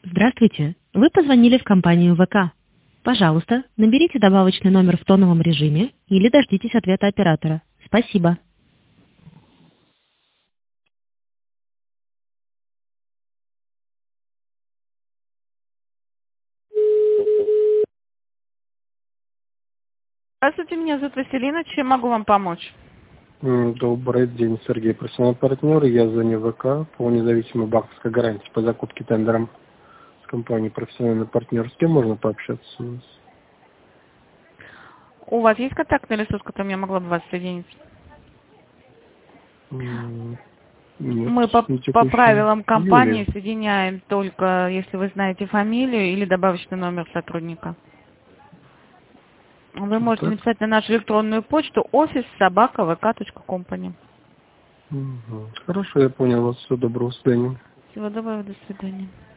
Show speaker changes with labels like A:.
A: Здравствуйте. Вы позвонили в компанию ВК. Пожалуйста, наберите добавочный номер в тоновом режиме или дождитесь ответа оператора. Спасибо.
B: Здравствуйте, меня зовут Василина. Чем могу вам помочь?
C: Добрый день, Сергей, профессиональный партнер. Я звоню в ВК по независимой банковской гарантии по закупке тендером с компанией «Профессиональный партнер». С кем можно пообщаться у нас?
B: У вас есть контактный ресурс, которым я могла бы вас соединить?
C: Нет,
B: Мы по
C: на текущий
B: правилам компании
C: Юлия.
B: соединяем только, если вы знаете фамилию или добавочный номер сотрудника. Вы можете
C: Так.
B: написать на нашу электронную почту office@vk.company.
C: Хорошо, я понял вас. Всего доброго, свидания.
B: Всего доброго, до свидания.